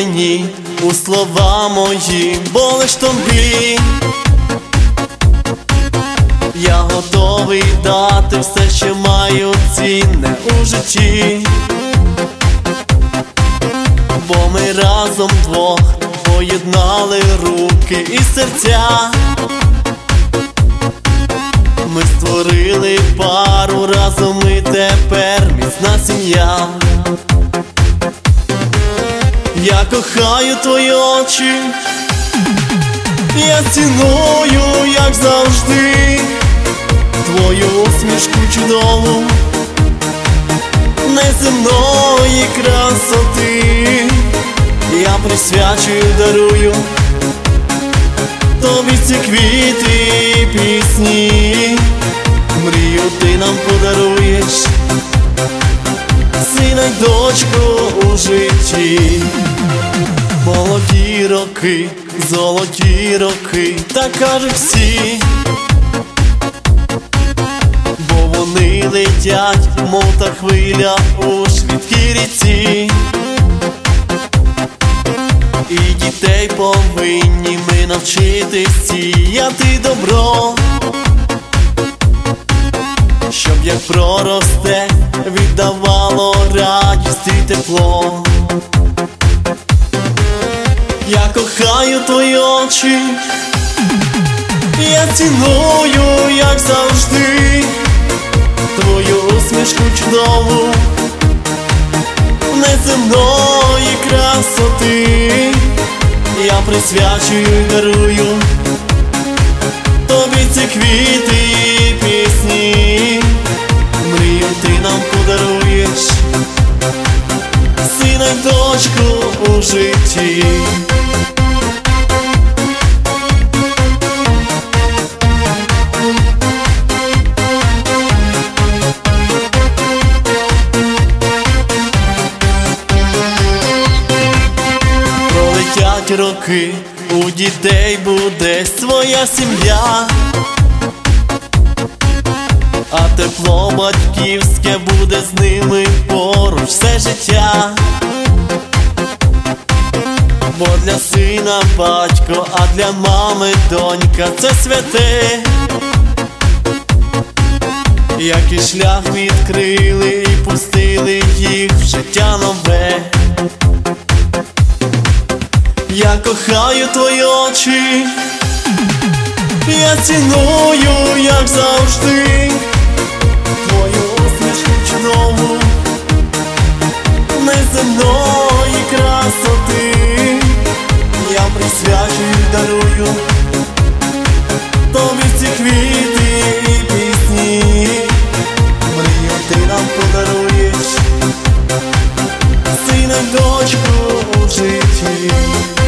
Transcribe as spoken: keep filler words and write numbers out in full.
мені у слова мої, бо лиш тобі я готовий дати все, що маю цінне у житті. Бо ми разом двох поєднали руки і серця. Ми створили пару разом, і тепер міцна сім'я. Я кохаю твої очі, я ціную, як завжди, твою усмішку чудову, неземної красоти. Я присвячую, дарую тобі ці квіти і пісні. Мрію ти нам подаруєш, сина й дочку у житті. Молоді роки, золоті роки, так кажуть всі, бо вони летять, мов та хвиля у швидкій ріці. І дітей повинні ми навчитись сіяти добро, щоб як проросте, віддавало радість і тепло. Я кохаю твої очі, я ціную, як завжди, твою усмішку чудову, неземної красоти. Я присвячую і дарую тобі ці квіти і пісні. Мрію ти нам подаруєш, сина й дочку у житті. Пролетять роки, у дітей буде своя сім'я, а тепло батьківське буде з ними поруч все життя. Бо для сина батько, а для мами донька – це святе. Як і шлях відкрили і пустили їх в життя нове. Я кохаю твої очі, я ціную, як завжди, твою усмішку чудову, неземної красоти. Я присвячую і дарую тобі ці квіти і пісні. Мрію ти нам подаруєш, сина й дочку у житті.